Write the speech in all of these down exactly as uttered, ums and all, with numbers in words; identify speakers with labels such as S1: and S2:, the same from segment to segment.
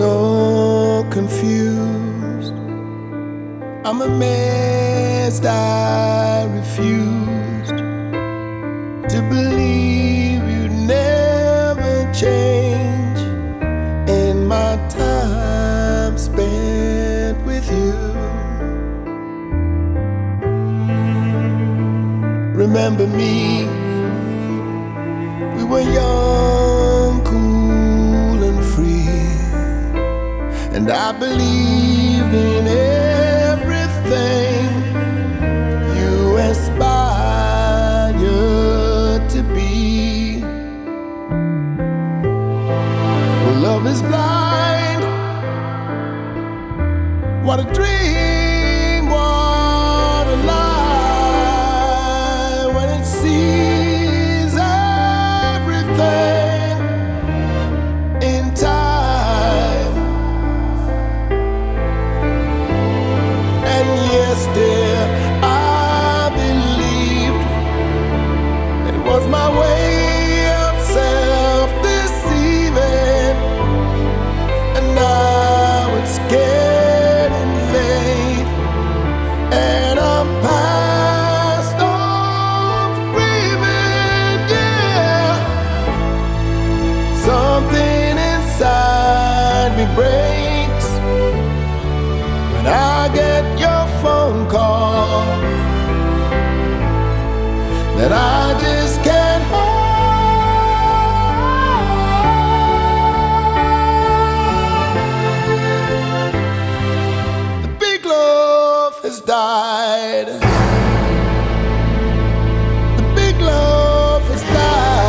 S1: so confused. I'm amazed I refused to believe you'd never change in my time spent with you. Remember me, we were young, cool and free, and I believed in everything you aspired to be. Well, love is blind, what a dream, what a lie, when it sees everything in time. And yes, dear, I believed it was my way of self-deceiving, and now it's getting late, and I'm past all grieving. Yeah, something inside me breaks when I get your phone call that I just can't hold. The big love has died. The big love has died.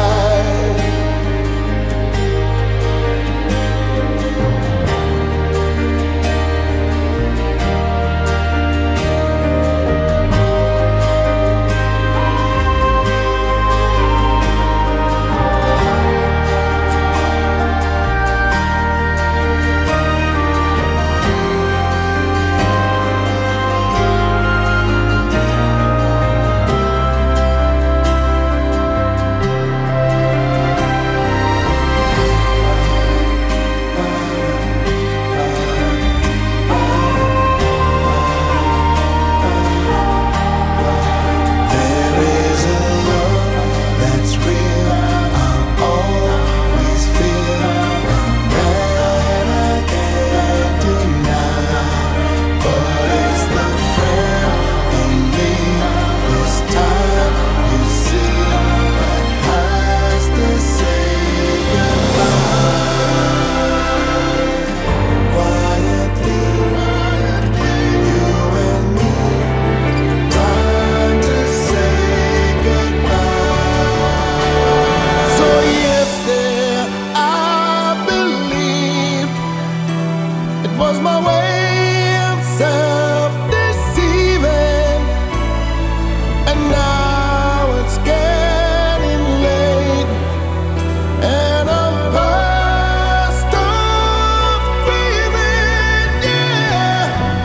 S1: Was my way of self-deceiving, and now it's getting late, and I'm past all grieving. Yeah,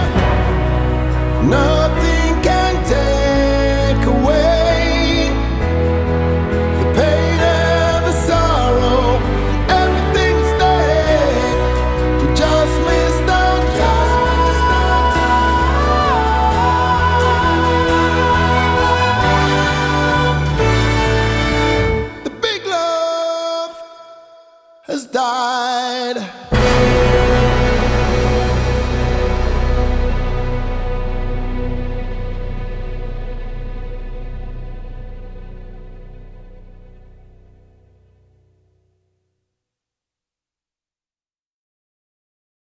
S1: nothing can take away the pain and the sorrow, everything stays. We just miss the has died.